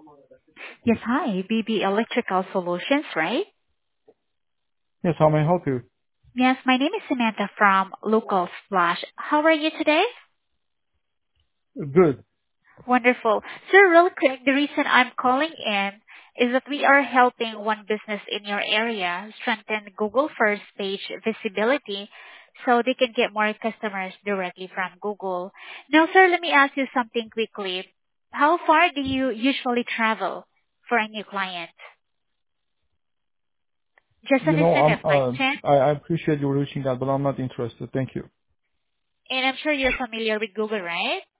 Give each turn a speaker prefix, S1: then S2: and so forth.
S1: Yes, hi, BB Electrical Solutions, right?
S2: Yes, how may I help you?
S1: Yes, my name is Samantha from Local Splash. How are you today?
S2: Good.
S1: Wonderful. Sir, real quick, the reason I'm calling in is that we are helping one business in your area strengthen Google first page visibility so they can get more customers directly from Google. Now, sir, let me ask you something quickly. How far do you usually travel for a new client? Just an
S2: You know,
S1: estimate, like 10?
S2: I appreciate you reaching out, but I'm not interested. Thank you.
S1: And I'm sure you're familiar with Google, right?